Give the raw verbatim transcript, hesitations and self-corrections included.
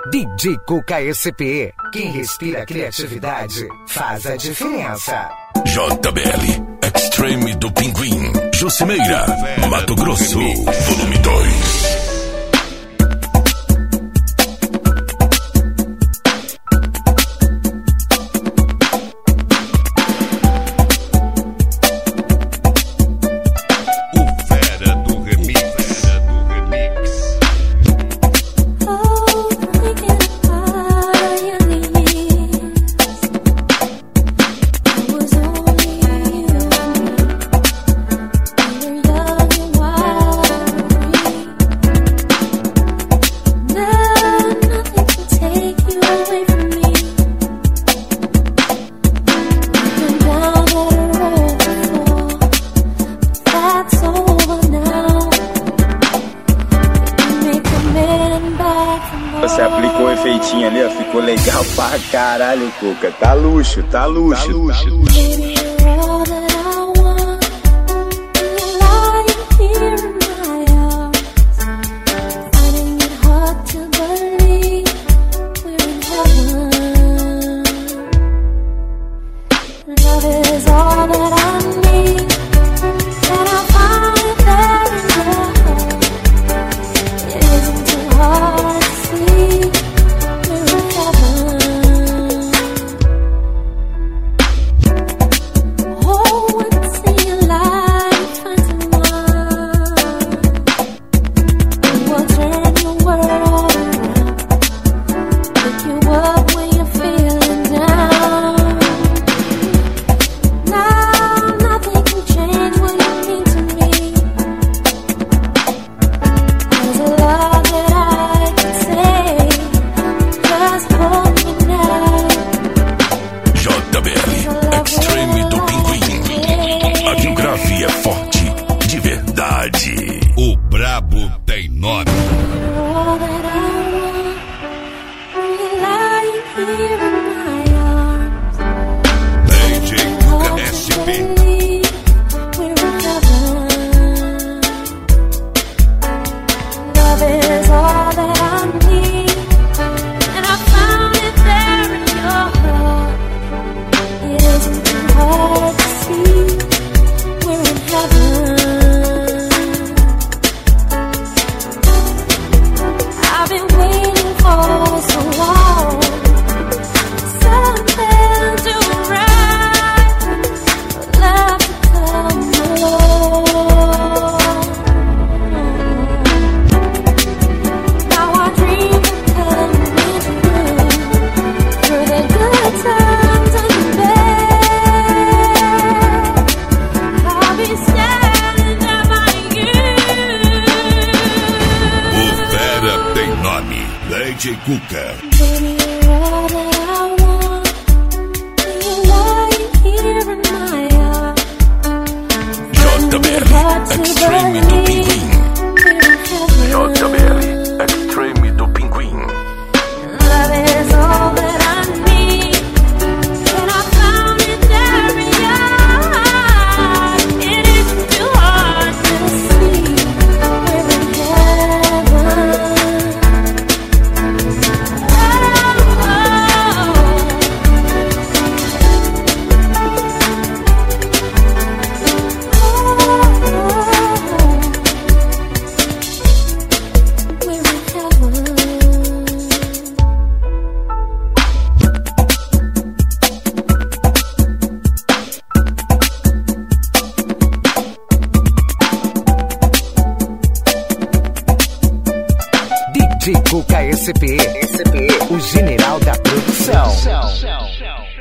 D J Cuca S P. Quem respira criatividade faz a diferença. J B L Extreme do Pinguim, Jucimeira, Mato Grosso, volume dois. Você aplicou um efeitinho ali, ó, ficou legal pra caralho, Cuca. Tá luxo, tá luxo, tá luxo. Tá luxo. É forte, de verdade. O brabo tem nome. D J Cuca S P. D J Cuca. J B L Extreme do Pinguim. J B L Extreme do Pinguim. D J Cuca S P, o general da produção.